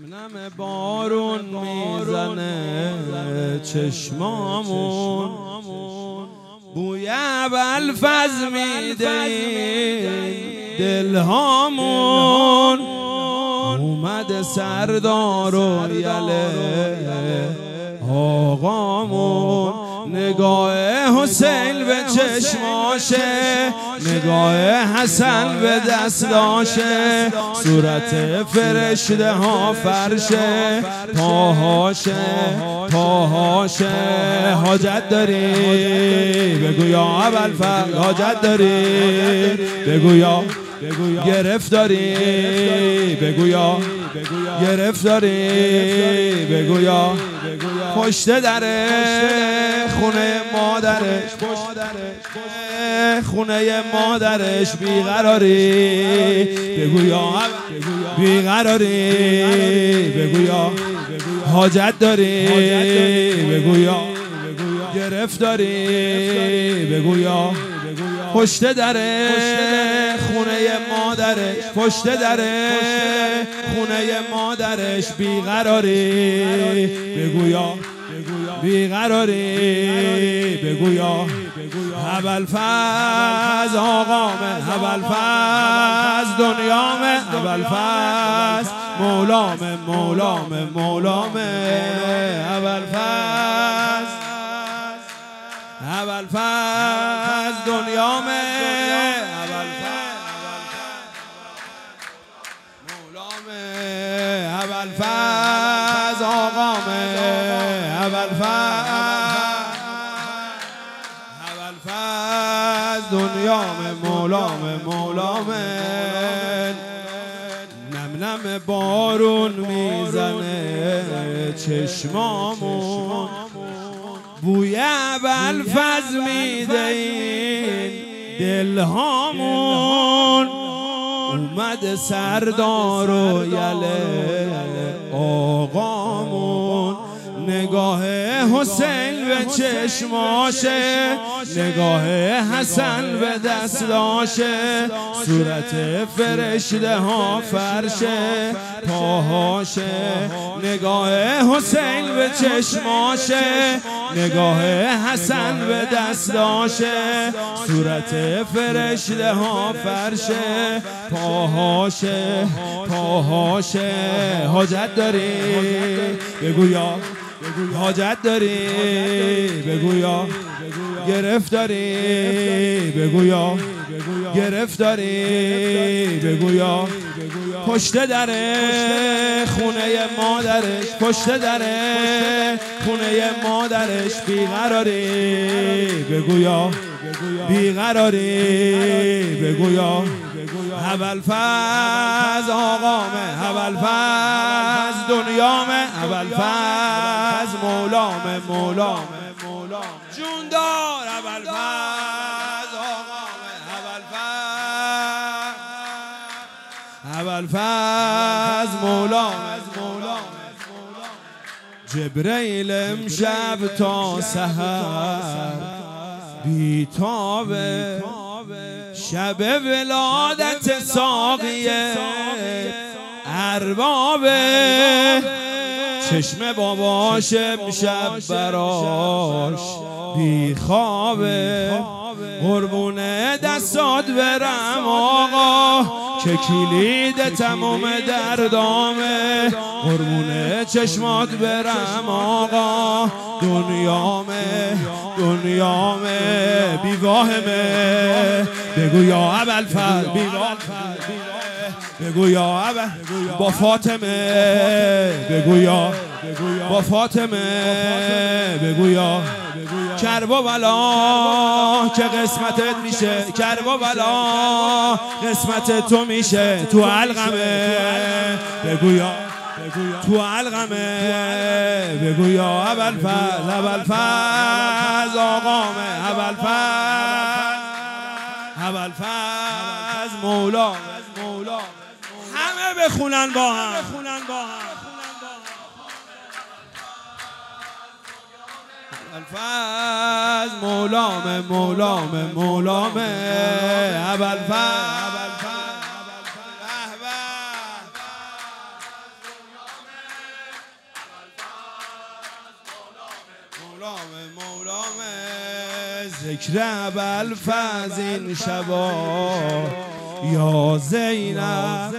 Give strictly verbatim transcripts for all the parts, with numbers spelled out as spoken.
نم بارون میزنه چشمامون، بوی ابوالفضل میده دلهامون. اومد سردار و یله آقامون، نگاه حسین به چشماشه، نگاه حسن به دستاشه، صورت فرشته ها فرشه، پاهاشه پاهاشه. حاجت داری بگو یا ابوالفضل، حاجت داری بگو یا گرفتاری، بگو یا گرفتاری، بگو یا پشت دره خونه مادرش، خونه مادرش بیقراری، بگو یا بیقراری، بگو یا حاجت داری، بگو یا گرفتاری، بگو یا پشت دره خونه مادرش، پشت دره خونه مادرش بیقراری، بگو یا بیقراری، بگو یا ابوالفضل آقامه، ابوالفضل دنیامه، ابوالفضل مولامه مولامه مولامه، ابوالفضل ابوالفضل دنیامه، مولامه، ابوالفضل آقامه، ابوالفضل دنیامه مولامه مولامه. نم نم بارون میزنه چشمامون، بوی ابوالفضل میده دلهامون. اومد سردار و یله آقامون، نگاه حسین به چشماشه، نگاه حسن به دستاشه، صورت فرشته ها فرشه، پاهاشه، نگاه حسین به چشماشه، نگاه حسن به دستاشه، صورت فرشته ها فرشه، پاهاشه پاهاشه. حاجت داری بگو یا حاجت داری، بگو یا گرفتاری، بگو یا گرفتاری، بگو یا پشت دره خونه مادرش، پشت دره خونه مادرش بیقراری، بگو یا بیقراری، بگو یا ابوالفضل آقامه، ابوالفضل دنیامه، ابوالفضل مولامه مولامه مولامه. جون دار ابوالفضل آقامه، ابوالفضل ابوالفضل مولامه مولامه. جبرئیل امشب تا سحر بیتابه، شب ولادت ساقیه اربابه، چشم باباش امشب براش بیخوابه. قربونه دستات برم آقا که کلید تمام دردامه، قربونه چشمات برم آقا دنیامه دنیامه بیواهمه، بگو یا ابوالفضل بیواهمه، بگو یا ابوالفضل با فاطمه، بگو یا با فاطمه، بگو یا کرب و بلا که قسمتت میشه، کرب و بلا قسمت تو میشه تو علقمه، بگو یا تو علقمه، بگو یا ابوالفضل ابوالفضل آقامه، ابوالفضل ابوالفضل مولا مولا. همه بخونن با هم، ابوالفضل مولامه مولامه مولامه، ابوالفضل ذکر ابوالفضل این شبا یا زینب.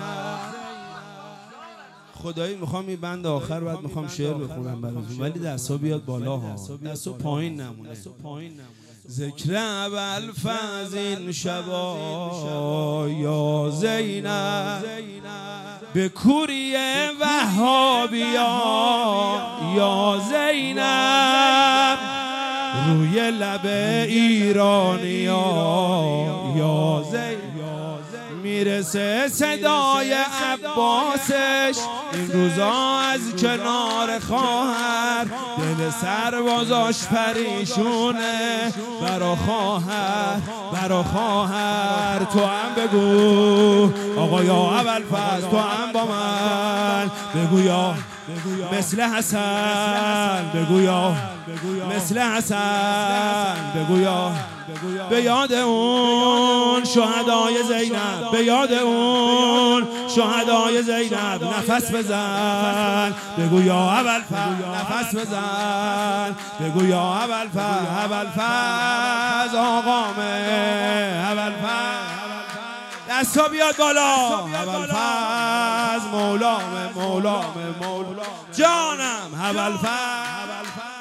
خدایی میخوام این بند آخر بعد میخوام شعر بخونم براتون، ولی دستا بیاد بالا ها، دستا پایین نمونه. ذکر ابوالفضل این شبا یا زینب، به کوری وهابیا یا زینب، روی لب ایرانیا یا زینب، میرسه صدای عباسش این روزا از کنار خواهر، دل سربازاش پریشونه برا خواهر برا خواهر. تو هم بگو آقا یا ابوالفضل، تو هم با من بگو یا مثل حسن، بگو یا مثل حسن، بگو یا به یاد اون شهدای زینب، به یاد اون شهدای زینب نفس بزن، بگو یا ابوالفضل نفس بزن، بگو یا ابوالفضل ابوالفضل آقامه، ابوالفضل دستا بیاد بالا، ابوالفضل مولامه مولامه مولا جانم، ابوالفضل